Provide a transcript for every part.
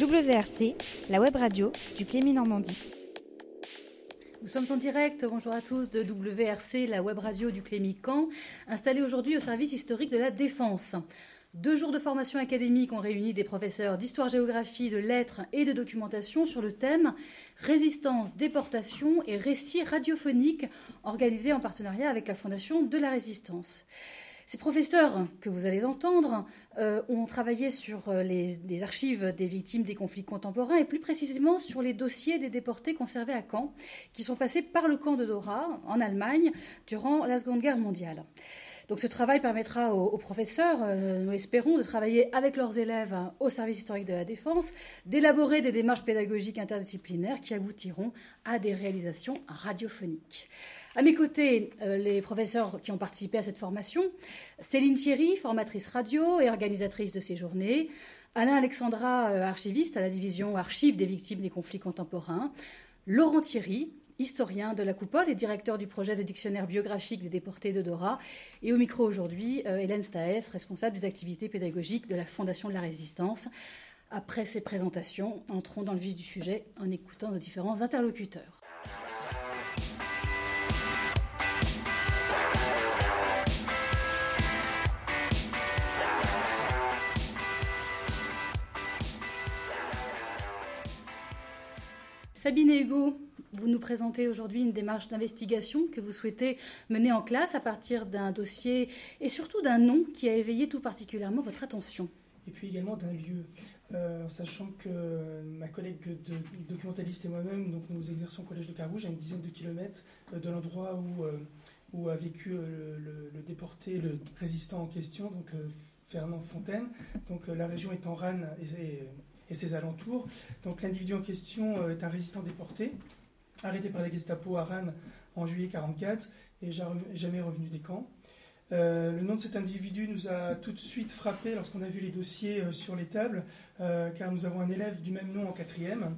WRC, la web radio du Clémy Normandie. Nous sommes en direct, bonjour à tous, de WRC, la web radio du Clémy Caen, installée aujourd'hui au service historique de la Défense. 2 jours de formation académique ont réuni des professeurs d'histoire-géographie, de lettres et de documentation sur le thème Résistance, déportation et récits radiophoniques, organisés en partenariat avec la Fondation de la Résistance. Ces professeurs que vous allez entendre ont travaillé sur les archives des victimes des conflits contemporains et plus précisément sur les dossiers des déportés conservés à Caen qui sont passés par le camp de Dora en Allemagne durant la Seconde Guerre mondiale. Donc ce travail permettra aux professeurs, nous espérons, de travailler avec leurs élèves au service historique de la Défense, d'élaborer des démarches pédagogiques interdisciplinaires qui aboutiront à des réalisations radiophoniques. À mes côtés, les professeurs qui ont participé à cette formation, Céline Thierry, formatrice radio et organisatrice de ces journées, Alain Alexandra, archiviste à la division archives des victimes des conflits contemporains, Laurent Thierry, historien de la Coupole et directeur du projet de dictionnaire biographique des déportés de Dora. Et au micro aujourd'hui, Hélène Staès, responsable des activités pédagogiques de la Fondation de la Résistance. Après ces présentations, entrons dans le vif du sujet en écoutant nos différents interlocuteurs. Sabine et Hugo, vous nous présentez aujourd'hui une démarche d'investigation que vous souhaitez mener en classe à partir d'un dossier et surtout d'un nom qui a éveillé tout particulièrement votre attention. Et puis également d'un lieu, sachant que ma collègue documentaliste et moi-même, donc nous exerçons au collège de Carouge à une dizaine de kilomètres de l'endroit où a vécu le déporté, le résistant en question, donc Fernand Fontaine. Donc la région est en Ranne et ses alentours. Donc l'individu en question est un résistant déporté, arrêté par la Gestapo à Ranne en juillet 1944 et jamais revenu des camps. Le nom de cet individu nous a tout de suite frappé lorsqu'on a vu les dossiers sur les tables, car nous avons un élève du même nom en 4e.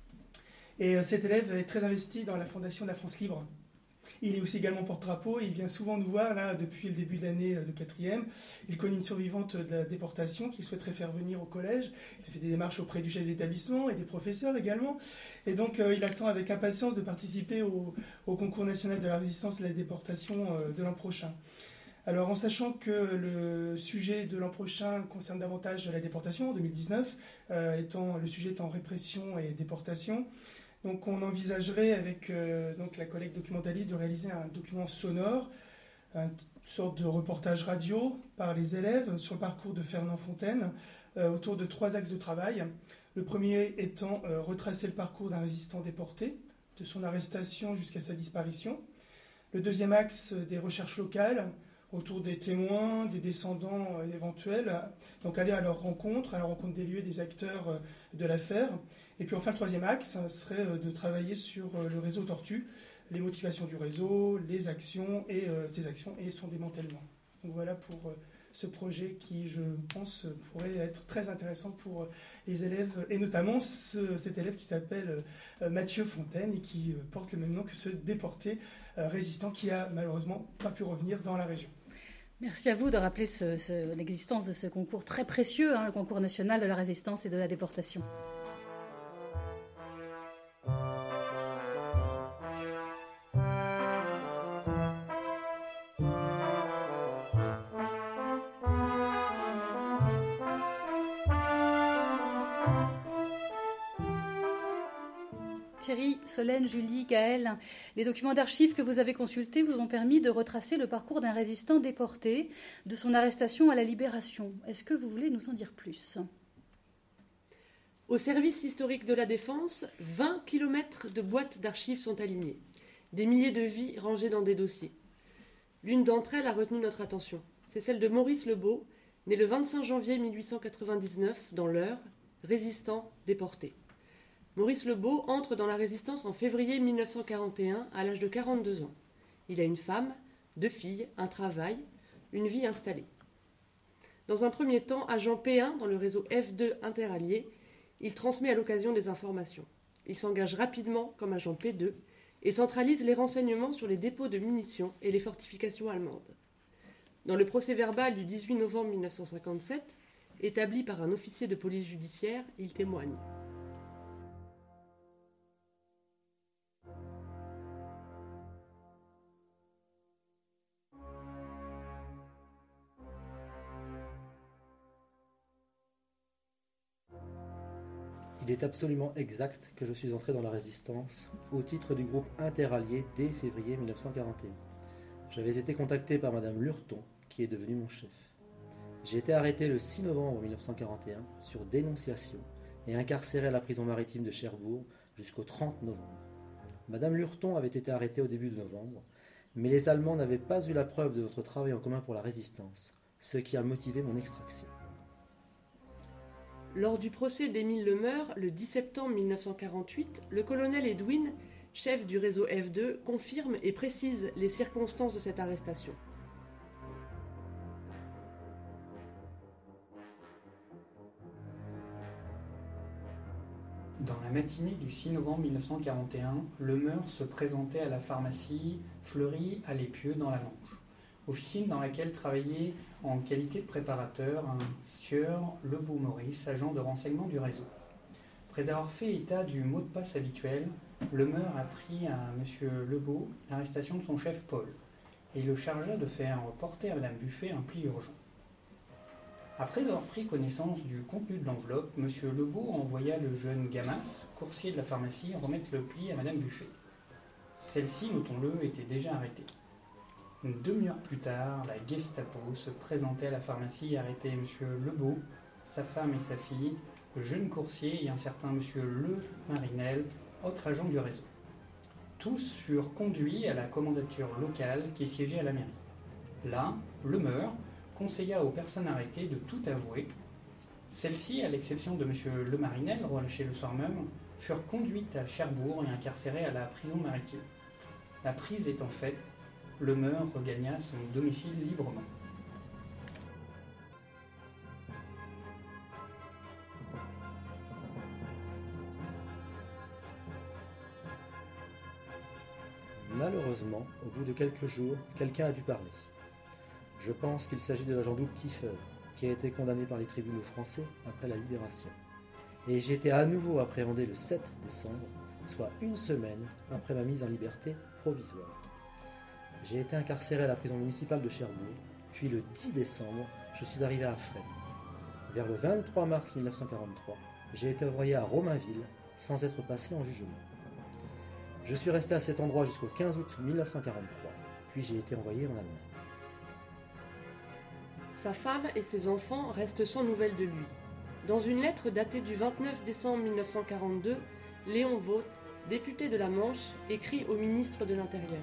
Et cet élève est très investi dans la Fondation de la France Libre. Il est aussi également porte-drapeau, il vient souvent nous voir là depuis le début de l'année de 4e. Il connaît une survivante de la déportation qu'il souhaiterait faire venir au collège. Il a fait des démarches auprès du chef d'établissement et des professeurs également. Et donc il attend avec impatience de participer au concours national de la résistance et de la déportation de l'an prochain. Alors en sachant que le sujet de l'an prochain concerne davantage la déportation en 2019, le sujet étant répression et déportation, donc on envisagerait avec donc la collègue documentaliste de réaliser un document sonore, une sorte de reportage radio par les élèves sur le parcours de Fernand Fontaine autour de 3 axes de travail. Le premier étant retracer le parcours d'un résistant déporté, de son arrestation jusqu'à sa disparition. Le deuxième axe, des recherches locales autour des témoins, des descendants éventuels, donc aller à leur rencontre des lieux, des acteurs de l'affaire. Et puis enfin, le troisième axe serait de travailler sur le réseau Tortue, les motivations du réseau, les actions et ses actions et son démantèlement. Donc voilà pour ce projet qui, je pense, pourrait être très intéressant pour les élèves, et notamment cet élève qui s'appelle Mathieu Fontaine et qui porte le même nom que ce déporté résistant qui a malheureusement pas pu revenir dans la région. Merci à vous de rappeler l'existence de ce concours très précieux, le concours national de la résistance et de la déportation. Thierry, Solène, Julie, Gaëlle, les documents d'archives que vous avez consultés vous ont permis de retracer le parcours d'un résistant déporté, de son arrestation à la libération. Est-ce que vous voulez nous en dire plus ? Au service historique de la Défense, 20 km de boîtes d'archives sont alignées. Des milliers de vies rangées dans des dossiers. L'une d'entre elles a retenu notre attention. C'est celle de Maurice Lebeau, né le 25 janvier 1899 dans l'Eure, résistant déporté. Maurice Lebeau entre dans la résistance en février 1941 à l'âge de 42 ans. Il a une femme, 2 filles, un travail, une vie installée. Dans un premier temps, agent P1 dans le réseau F2 interallié, il transmet à l'occasion des informations. Il s'engage rapidement comme agent P2 et centralise les renseignements sur les dépôts de munitions et les fortifications allemandes. Dans le procès-verbal du 18 novembre 1957, établi par un officier de police judiciaire, il témoigne. Il est absolument exact que je suis entré dans la résistance au titre du groupe interallié dès février 1941. J'avais été contacté par Madame Lurton, qui est devenue mon chef. J'ai été arrêté le 6 novembre 1941 sur dénonciation et incarcéré à la prison maritime de Cherbourg jusqu'au 30 novembre. Madame Lurton avait été arrêtée au début de novembre, mais les Allemands n'avaient pas eu la preuve de notre travail en commun pour la résistance, ce qui a motivé mon extraction. Lors du procès d'Émile Lemeur, le 10 septembre 1948, le colonel Edwin, chef du réseau F2, confirme et précise les circonstances de cette arrestation. Dans la matinée du 6 novembre 1941, Lemeur se présentait à la pharmacie Fleury à l'Épieu dans la Manche, officine dans laquelle travaillait en qualité de préparateur un sieur Lebeau-Maurice, agent de renseignement du réseau. Après avoir fait état du mot de passe habituel, Lemeur apprit à M. Lebeau l'arrestation de son chef Paul et le chargea de faire porter à Mme Buffet un pli urgent. Après avoir pris connaissance du contenu de l'enveloppe, M. Lebeau envoya le jeune Gamas, coursier de la pharmacie, remettre le pli à Mme Buffet. Celle-ci, notons-le, était déjà arrêtée. Une demi-heure plus tard, la Gestapo se présentait à la pharmacie et arrêtait M. Lebeau, sa femme et sa fille, le jeune coursier et un certain M. Le Marinel, autre agent du réseau. Tous furent conduits à la commandature locale qui siégeait à la mairie. Là, Lemeur conseilla aux personnes arrêtées de tout avouer. Celles-ci, à l'exception de M. Le Marinel, relâché le soir même, furent conduites à Cherbourg et incarcérées à la prison maritime. La prise étant faite, Lemeur regagna son domicile librement. Malheureusement, au bout de quelques jours, quelqu'un a dû parler. Je pense qu'il s'agit de l'agent double Kiefer, qui a été condamné par les tribunaux français après la libération. Et j'ai été à nouveau appréhendé le 7 décembre, soit une semaine après ma mise en liberté provisoire. J'ai été incarcéré à la prison municipale de Cherbourg, puis le 10 décembre, je suis arrivé à Fresnes. Vers le 23 mars 1943, j'ai été envoyé à Romainville sans être passé en jugement. Je suis resté à cet endroit jusqu'au 15 août 1943, puis j'ai été envoyé en Allemagne. Sa femme et ses enfants restent sans nouvelles de lui. Dans une lettre datée du 29 décembre 1942, Léon Vaught, député de la Manche, écrit au ministre de l'Intérieur.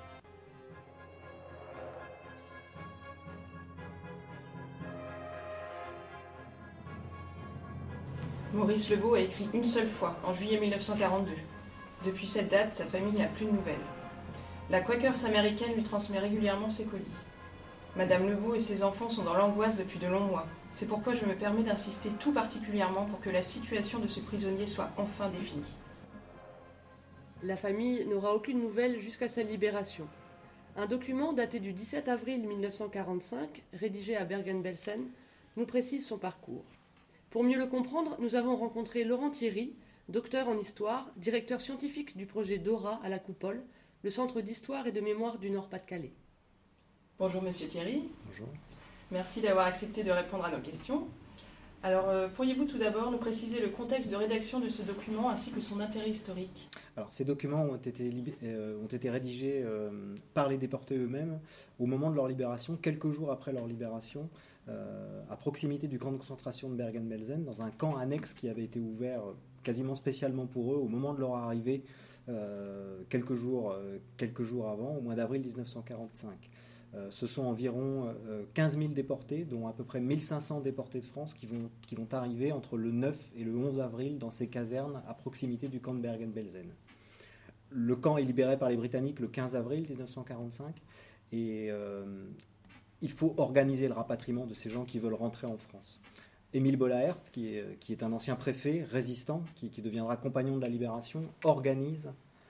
Maurice Lebeau a écrit une seule fois, en juillet 1942. Depuis cette date, sa famille n'a plus de nouvelles. La Quakers américaine lui transmet régulièrement ses colis. Madame Lebeau et ses enfants sont dans l'angoisse depuis de longs mois. C'est pourquoi je me permets d'insister tout particulièrement pour que la situation de ce prisonnier soit enfin définie. La famille n'aura aucune nouvelle jusqu'à sa libération. Un document daté du 17 avril 1945, rédigé à Bergen-Belsen, nous précise son parcours. Pour mieux le comprendre, nous avons rencontré Laurent Thierry, docteur en histoire, directeur scientifique du projet DORA à la Coupole, le Centre d'histoire et de mémoire du Nord-Pas-de-Calais. Bonjour Monsieur Thierry. Bonjour. Merci d'avoir accepté de répondre à nos questions. Alors, pourriez-vous tout d'abord nous préciser le contexte de rédaction de ce document ainsi que son intérêt historique ? Alors, ces documents ont été rédigés par les déportés eux-mêmes au moment de leur libération, quelques jours après leur libération, à proximité du camp de concentration de Bergen-Belsen, dans un camp annexe qui avait été ouvert quasiment spécialement pour eux au moment de leur arrivée, quelques jours avant, au mois d'avril 1945. Ce sont environ 15 000 déportés, dont à peu près 1500 déportés de France qui vont arriver entre le 9 et le 11 avril dans ces casernes à proximité du camp de Bergen-Belsen. Le camp est libéré par les Britanniques le 15 avril 1945 et il faut organiser le rapatriement de ces gens qui veulent rentrer en France. Émile Bollaert, qui est un ancien préfet résistant, qui deviendra compagnon de la Libération, organise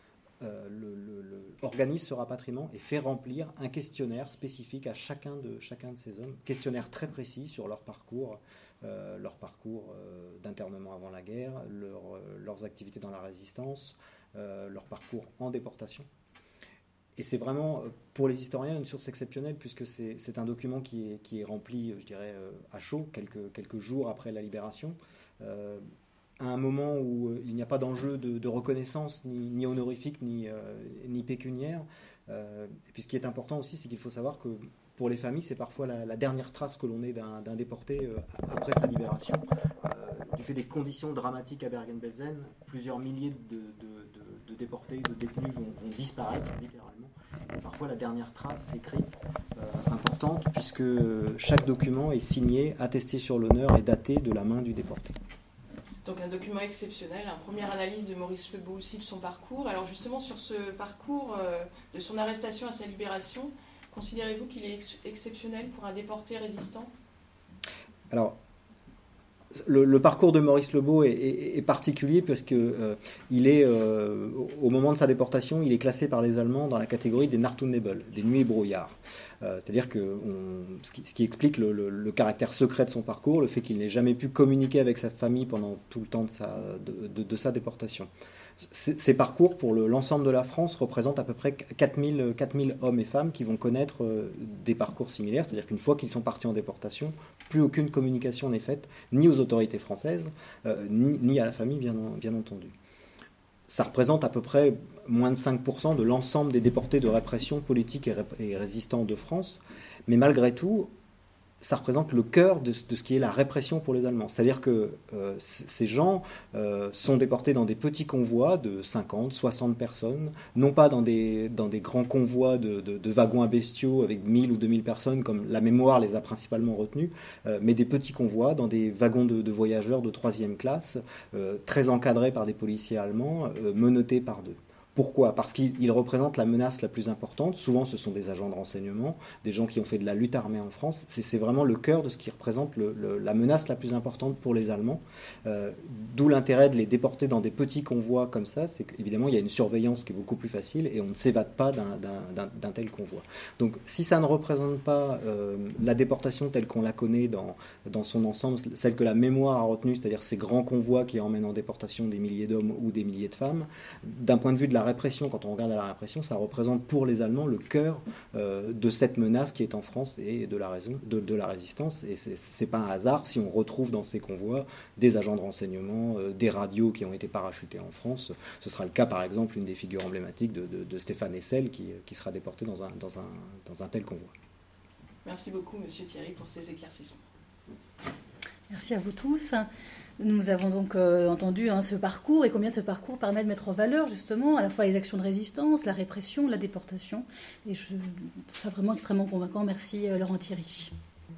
ce rapatriement et fait remplir un questionnaire spécifique à chacun de ces hommes, questionnaire très précis sur leur parcours d'internement avant la guerre, leurs activités dans la résistance, leur parcours en déportation. Et c'est vraiment, pour les historiens, une source exceptionnelle, puisque c'est un document qui est rempli, je dirais, à chaud, quelques jours après la libération, à un moment où il n'y a pas d'enjeu de reconnaissance, ni honorifique, ni pécuniaire. Et puis ce qui est important aussi, c'est qu'il faut savoir que pour les familles, c'est parfois la dernière trace que l'on ait d'un déporté après sa libération. Du fait des conditions dramatiques à Bergen-Belsen, plusieurs milliers de déportés, de détenus vont disparaître, littéralement. C'est parfois la dernière trace écrite importante, puisque chaque document est signé, attesté sur l'honneur et daté de la main du déporté. Donc un document exceptionnel, une première analyse de Maurice Lebeau aussi de son parcours. Alors justement sur ce parcours de son arrestation à sa libération, considérez-vous qu'il est exceptionnel pour un déporté résistant ? Alors, le parcours de Maurice Lebeau est particulier parce que il est, au moment de sa déportation, il est classé par les Allemands dans la catégorie des Nachtonnebel, des nuits et brouillards. C'est-à-dire que ce qui explique le caractère secret de son parcours, le fait qu'il n'ait jamais pu communiquer avec sa famille pendant tout le temps de sa déportation. Ces parcours, pour l'ensemble de la France, représentent à peu près 4000 hommes et femmes qui vont connaître des parcours similaires, c'est-à-dire qu'une fois qu'ils sont partis en déportation, plus aucune communication n'est faite, ni aux autorités françaises, ni à la famille, bien entendu. Ça représente à peu près moins de 5% de l'ensemble des déportés de répression politique et résistants de France, mais malgré tout, ça représente le cœur de ce qui est la répression pour les Allemands. C'est-à-dire que ces gens sont déportés dans des petits convois de 50, 60 personnes, non pas dans des grands convois de wagons à bestiaux avec 1000 ou 2000 personnes, comme la mémoire les a principalement retenus, mais des petits convois dans des wagons de voyageurs de 3e classe, très encadrés par des policiers allemands, menottés par deux. Pourquoi ? Parce qu'ils représentent la menace la plus importante. Souvent, ce sont des agents de renseignement, des gens qui ont fait de la lutte armée en France. C'est vraiment le cœur de ce qui représente la menace la plus importante pour les Allemands. D'où l'intérêt de les déporter dans des petits convois comme ça. C'est qu'évidemment, il y a une surveillance qui est beaucoup plus facile et on ne s'évade pas d'un tel convoi. Donc, si ça ne représente pas la déportation telle qu'on la connaît dans son ensemble, celle que la mémoire a retenue, c'est-à-dire ces grands convois qui emmènent en déportation des milliers d'hommes ou des milliers de femmes, d'un point de vue de la répression, quand on regarde à la répression, ça représente pour les Allemands le cœur de cette menace qui est en France et de la résistance. Et c'est pas un hasard si on retrouve dans ces convois des agents de renseignement, des radios qui ont été parachutés en France. Ce sera le cas, par exemple, une des figures emblématiques de Stéphane Hessel qui sera déporté dans un tel convoi. Merci beaucoup, Monsieur Thierry, pour ces éclaircissements. Merci à vous tous. Nous avons donc entendu ce parcours et combien ce parcours permet de mettre en valeur justement à la fois les actions de résistance, la répression, la déportation. Et je trouve ça vraiment extrêmement convaincant. Merci Laurent Thierry.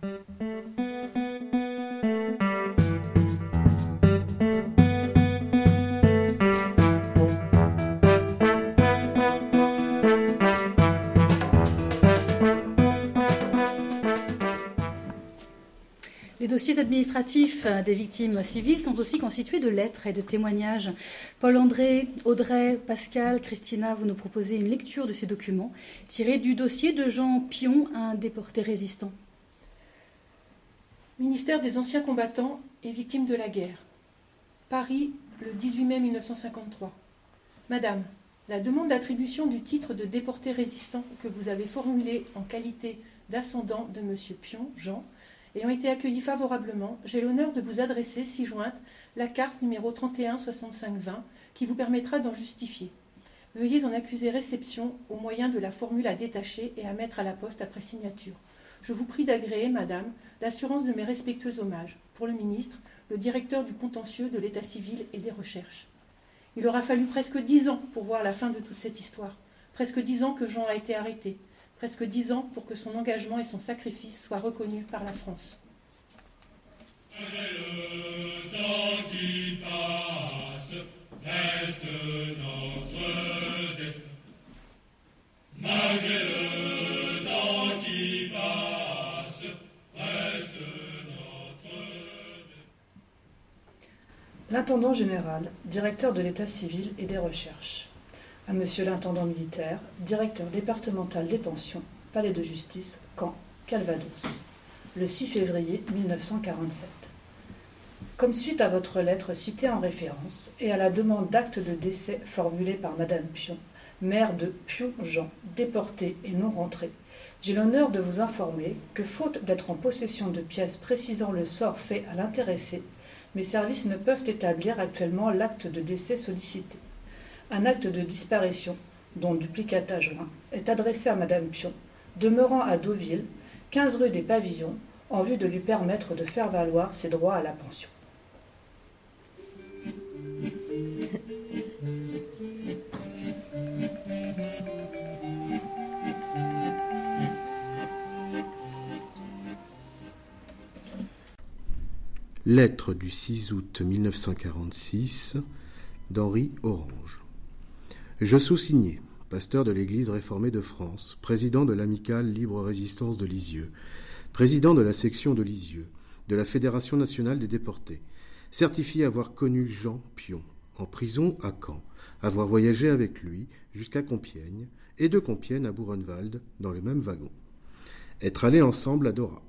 Les dossiers administratifs des victimes civiles sont aussi constitués de lettres et de témoignages. Paul-André, Audrey, Pascal, Christina, vous nous proposez une lecture de ces documents tirés du dossier de Jean Pion, un déporté résistant. Ministère des anciens combattants et victimes de la guerre. Paris, le 18 mai 1953. Madame, la demande d'attribution du titre de déporté résistant que vous avez formulée en qualité d'ascendant de M. Pion, Jean, ayant été accueilli favorablement, j'ai l'honneur de vous adresser, ci-jointe, la carte numéro 31 65 20 qui vous permettra d'en justifier. Veuillez en accuser réception au moyen de la formule à détacher et à mettre à la poste après signature. Je vous prie d'agréer, madame, l'assurance de mes respectueux hommages. Pour le ministre, le directeur du contentieux de l'état civil et des recherches. Il aura fallu presque 10 ans pour voir la fin de toute cette histoire. Presque 10 ans que Jean a été arrêté. Presque 10 ans pour que son engagement et son sacrifice soient reconnus par la France. Le temps qui passe reste notre destin. Malgré le temps qui passe reste notre destin. L'intendant général, directeur de l'état civil et des recherches. À Monsieur l'intendant militaire, directeur départemental des pensions, palais de justice, Caen, Calvados, le 6 février 1947. Comme suite à votre lettre citée en référence et à la demande d'acte de décès formulée par Madame Pion, mère de Pion-Jean, déportée et non rentrée, j'ai l'honneur de vous informer que, faute d'être en possession de pièces précisant le sort fait à l'intéressé, Mes services ne peuvent établir actuellement l'acte de décès sollicité. Un acte de disparition, dont duplicata joint, est adressé à Madame Pion, demeurant à Deauville, 15 rue des Pavillons, en vue de lui permettre de faire valoir ses droits à la pension. Lettre du 6 août 1946 d'Henri Orange. Je sous-signais, pasteur de l'Église réformée de France, président de l'Amicale Libre Résistance de Lisieux, président de la section de Lisieux, de la Fédération nationale des déportés, certifié avoir connu Jean Pion, en prison à Caen, avoir voyagé avec lui jusqu'à Compiègne, et de Compiègne à Buchenwald dans le même wagon, être allés ensemble à Dora.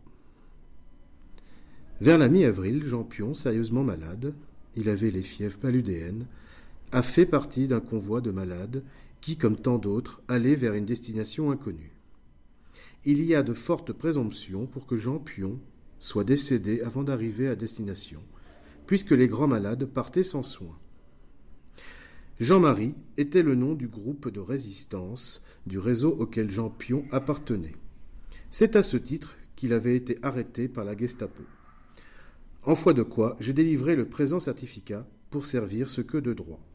Vers la mi-avril, Jean Pion, sérieusement malade, il avait les fièvres paludéennes, a fait partie d'un convoi de malades qui, comme tant d'autres, allaient vers une destination inconnue. Il y a de fortes présomptions pour que Jean Pion soit décédé avant d'arriver à destination, puisque les grands malades partaient sans soin. Jean-Marie était le nom du groupe de résistance du réseau auquel Jean Pion appartenait. C'est à ce titre qu'il avait été arrêté par la Gestapo. En foi de quoi, j'ai délivré le présent certificat pour servir ce que de droit.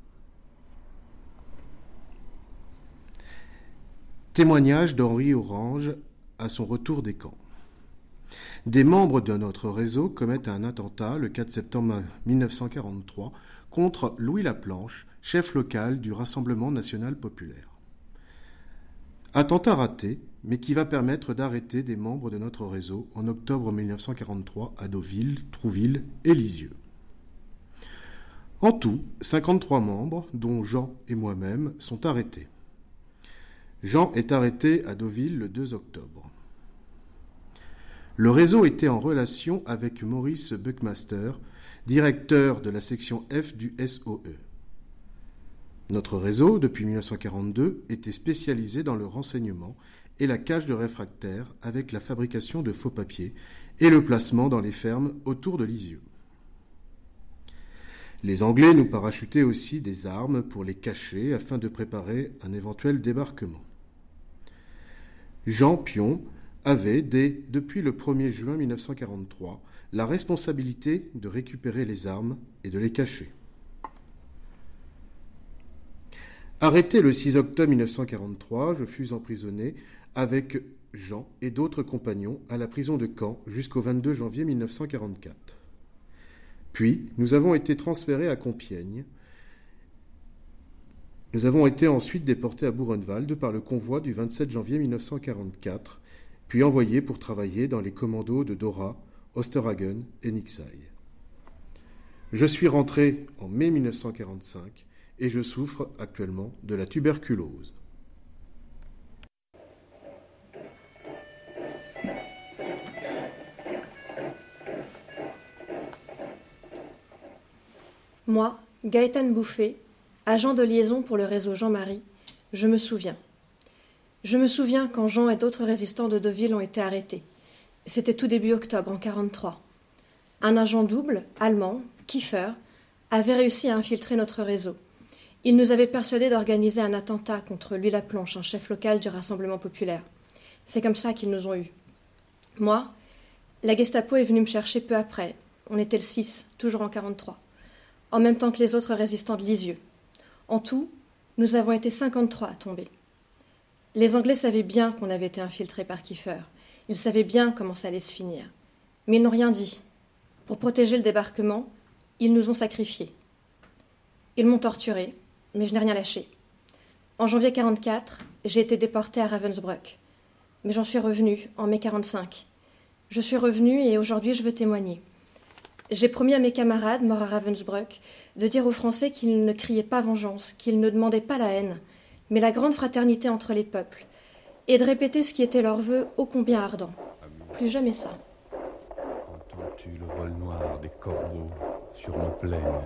Témoignage d'Henri Orange à son retour des camps. Des membres de notre réseau commettent un attentat le 4 septembre 1943 contre Louis Laplanche, chef local du Rassemblement national populaire. Attentat raté, mais qui va permettre d'arrêter des membres de notre réseau en octobre 1943 à Deauville, Trouville et Lisieux. En tout, 53 membres, dont Jean et moi-même, sont arrêtés. Jean est arrêté à Deauville le 2 octobre. Le réseau était en relation avec Maurice Buckmaster, directeur de la section F du SOE. Notre réseau, depuis 1942, était spécialisé dans le renseignement et la cache de réfractaires avec la fabrication de faux papiers et le placement dans les fermes autour de Lisieux. Les Anglais nous parachutaient aussi des armes pour les cacher afin de préparer un éventuel débarquement. Jean Pion avait, depuis le 1er juin 1943, la responsabilité de récupérer les armes et de les cacher. Arrêté le 6 octobre 1943, je fus emprisonné avec Jean et d'autres compagnons à la prison de Caen jusqu'au 22 janvier 1944. Puis, nous avons été transférés à Compiègne. Nous avons été ensuite déportés à Buchenwald par le convoi du 27 janvier 1944, puis envoyés pour travailler dans les commandos de Dora, Osterhagen et Nixay. Je suis rentré en mai 1945 et je souffre actuellement de la tuberculose. Moi, Gaëtane Bouffé, agent de liaison pour le réseau Jean-Marie, je me souviens. Je me souviens quand Jean et d'autres résistants de Deauville ont été arrêtés. C'était tout début octobre, en 1943. Un agent double, allemand, Kiefer, avait réussi à infiltrer notre réseau. Il nous avait persuadés d'organiser un attentat contre Louis Laplanche, un chef local du Rassemblement populaire. C'est comme ça qu'ils nous ont eus. Moi, la Gestapo est venue me chercher peu après. On était le 6, toujours en 1943. En même temps que les autres résistants de Lisieux. En tout, nous avons été 53 à tomber. Les Anglais savaient bien qu'on avait été infiltrés par Kiefer. Ils savaient bien comment ça allait se finir. Mais ils n'ont rien dit. Pour protéger le débarquement, ils nous ont sacrifiés. Ils m'ont torturé, mais je n'ai rien lâché. En janvier 1944, j'ai été déportée à Ravensbrück. Mais j'en suis revenue en mai 1945. Je suis revenue et aujourd'hui je veux témoigner. J'ai promis à mes camarades, morts à Ravensbrück, de dire aux Français qu'ils ne criaient pas vengeance, qu'ils ne demandaient pas la haine, mais la grande fraternité entre les peuples, et de répéter ce qui était leur vœu ô combien ardent. Plus jamais ça. Entends-tu le vol noir des corbeaux sur nos plaines?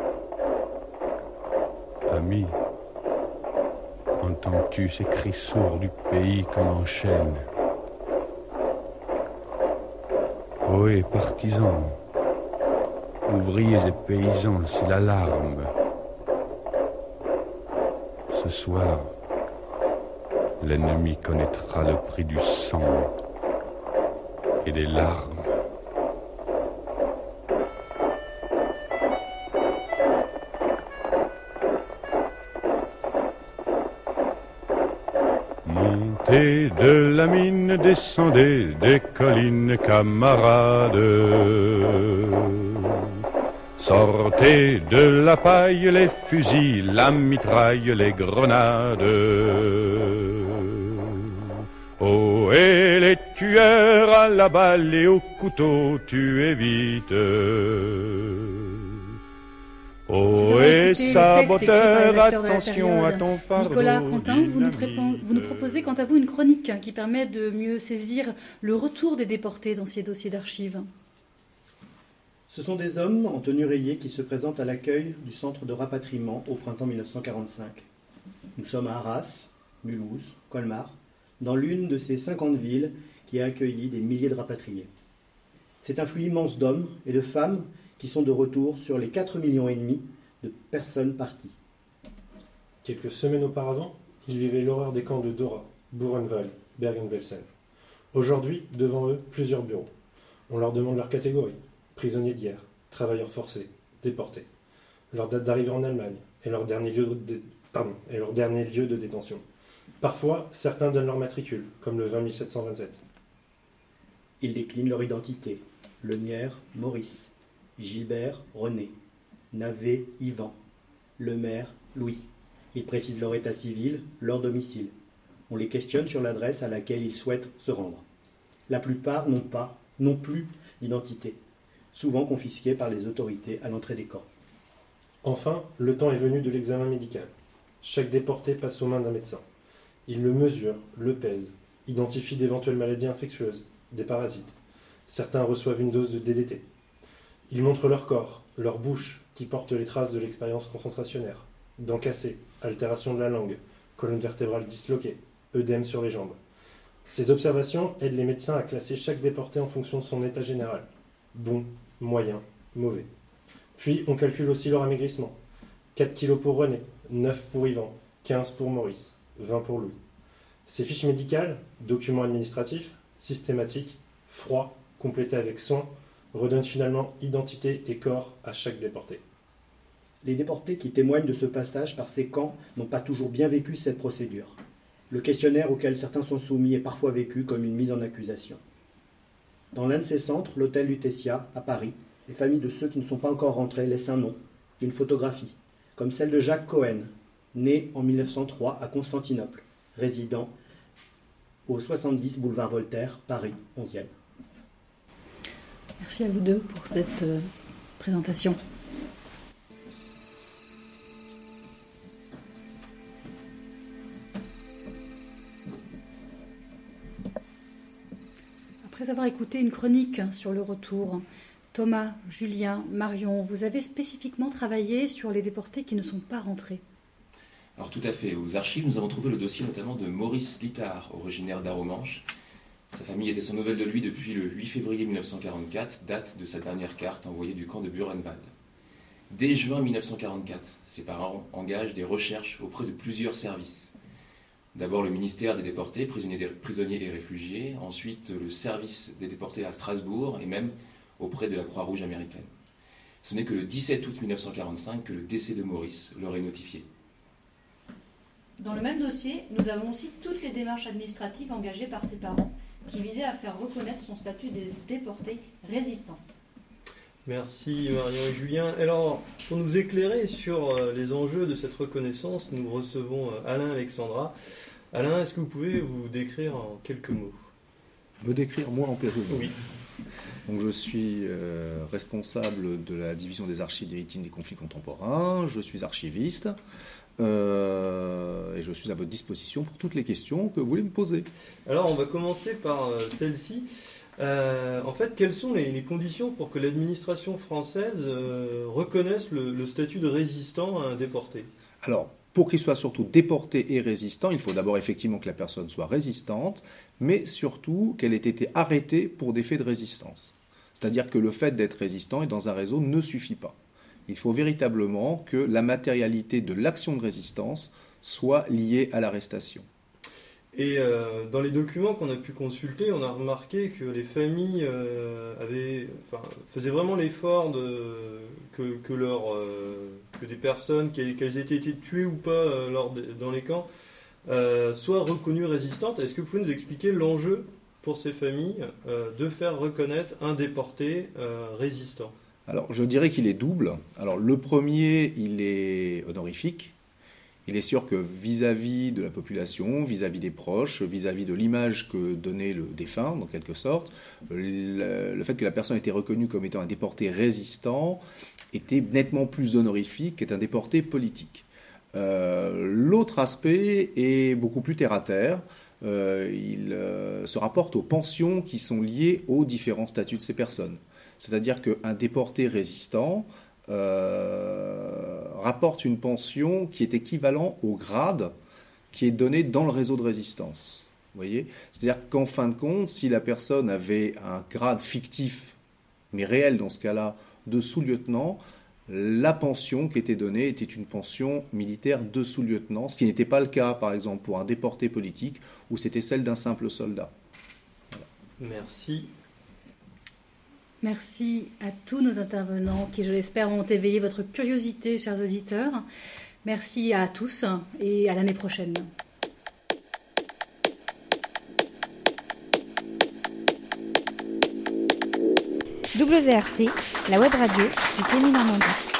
Ami, entends-tu ces cris sourds du pays qu'on enchaîne? Ohé, partisans, ouvriers et paysans, c'est l'alarme. Ce soir, l'ennemi connaîtra le prix du sang et des larmes. Montez de la mine, descendez des collines, camarades. Sortez de la paille les fusils, la mitraille, les grenades. Oh, et les tueurs à la balle et au couteau, tuez vite. Oh, et saboteur, attention à ton fardeau. Nicolas Contin, vous nous proposez quant à vous une chronique qui permet de mieux saisir le retour des déportés dans ces dossiers d'archives. Ce sont des hommes en tenue rayée qui se présentent à l'accueil du centre de rapatriement au printemps 1945. Nous sommes à Arras, Mulhouse, Colmar, dans l'une de ces 50 villes qui a accueilli des milliers de rapatriés. C'est un flux immense d'hommes et de femmes qui sont de retour sur les 4,5 millions de personnes parties. Quelques semaines auparavant, ils vivaient l'horreur des camps de Dora, Buchenwald, Bergen-Belsen. Aujourd'hui, devant eux, plusieurs bureaux. On leur demande leur catégorie. Prisonniers de guerre, travailleurs forcés, déportés, leur date d'arrivée en Allemagne et leur dernier lieu de détention. Parfois, certains donnent leur matricule, comme le 20 727. Ils déclinent leur identité. Lenière, Maurice. Gilbert, René. Navet, Yvan. Lemaire, Louis. Ils précisent leur état civil, leur domicile. On les questionne sur l'adresse à laquelle ils souhaitent se rendre. La plupart n'ont plus d'identité, souvent confisqués par les autorités à l'entrée des camps. Enfin, le temps est venu de l'examen médical. Chaque déporté passe aux mains d'un médecin. Il le mesure, le pèse, identifie d'éventuelles maladies infectieuses, des parasites. Certains reçoivent une dose de DDT. Ils montrent leur corps, leur bouche, qui porte les traces de l'expérience concentrationnaire. Dents cassées, altération de la langue, colonne vertébrale disloquée, œdème sur les jambes. Ces observations aident les médecins à classer chaque déporté en fonction de son état général. Bon, moyen, mauvais. Puis on calcule aussi leur amaigrissement. 4 kilos pour René, 9 pour Yvan, 15 pour Maurice, 20 pour Louis. Ces fiches médicales, documents administratifs, systématiques, froids, complétés avec soin, redonnent finalement identité et corps à chaque déporté. Les déportés qui témoignent de ce passage par ces camps n'ont pas toujours bien vécu cette procédure. Le questionnaire auquel certains sont soumis est parfois vécu comme une mise en accusation. Dans l'un de ces centres, l'hôtel Lutetia, à Paris, les familles de ceux qui ne sont pas encore rentrés laissent un nom, une photographie, comme celle de Jacques Cohen, né en 1903 à Constantinople, résident au 70 boulevard Voltaire, Paris, 11e. Merci à vous deux pour cette présentation. Après avoir écouté une chronique sur le retour, Thomas, Julien, Marion, vous avez spécifiquement travaillé sur les déportés qui ne sont pas rentrés. Alors tout à fait. Aux archives, nous avons trouvé le dossier notamment de Maurice Littard, originaire d'Arromanches. Sa famille était sans nouvelles de lui depuis le 8 février 1944, date de sa dernière carte envoyée du camp de Buchenwald. Dès juin 1944, ses parents engagent des recherches auprès de plusieurs services. D'abord le ministère des déportés, prisonniers et réfugiés, ensuite le service des déportés à Strasbourg et même auprès de la Croix-Rouge américaine. Ce n'est que le 17 août 1945 que le décès de Maurice leur est notifié. Dans le même dossier, nous avons aussi toutes les démarches administratives engagées par ses parents qui visaient à faire reconnaître son statut de déporté résistant. Merci Marion et Julien. Alors, pour nous éclairer sur les enjeux de cette reconnaissance, nous recevons Alain Alexandra. Alain, est-ce que vous pouvez vous décrire en quelques mots ? Me décrire moi en quelques mots ? Oui. Donc, je suis responsable de la division des archives des victimes des conflits contemporains, je suis archiviste et je suis à votre disposition pour toutes les questions que vous voulez me poser. Alors, on va commencer par celle-ci. En fait, quelles sont les conditions pour que l'administration française reconnaisse le statut de résistant à un déporté ? Alors, pour qu'il soit surtout déporté et résistant, il faut d'abord effectivement que la personne soit résistante, mais surtout qu'elle ait été arrêtée pour des faits de résistance. C'est-à-dire que le fait d'être résistant et dans un réseau ne suffit pas. Il faut véritablement que la matérialité de l'action de résistance soit liée à l'arrestation. Et dans les documents qu'on a pu consulter, on a remarqué que les familles faisaient vraiment l'effort que des personnes, qu'elles aient été tuées ou pas dans les camps, soient reconnues résistantes. Est-ce que vous pouvez nous expliquer l'enjeu pour ces familles de faire reconnaître un déporté résistant? Alors, je dirais qu'il est double. Alors, le premier, il est honorifique. Il est sûr que vis-à-vis de la population, vis-à-vis des proches, vis-à-vis de l'image que donnait le défunt, en quelque sorte, le fait que la personne était reconnue comme étant un déporté résistant était nettement plus honorifique qu'un déporté politique. L'autre aspect est beaucoup plus terre-à-terre. Il se rapporte aux pensions qui sont liées aux différents statuts de ces personnes. C'est-à-dire qu'un déporté résistant rapporte une pension qui est équivalent au grade qui est donné dans le réseau de résistance. Vous voyez ? C'est-à-dire qu'en fin de compte, si la personne avait un grade fictif, mais réel dans ce cas-là, de sous-lieutenant, la pension qui était donnée était une pension militaire de sous-lieutenant, ce qui n'était pas le cas, par exemple, pour un déporté politique, où c'était celle d'un simple soldat. Voilà. Merci. Merci à tous nos intervenants qui, je l'espère, ont éveillé votre curiosité, chers auditeurs. Merci à tous et à l'année prochaine. WRC, la web radio du Clémy Normandie.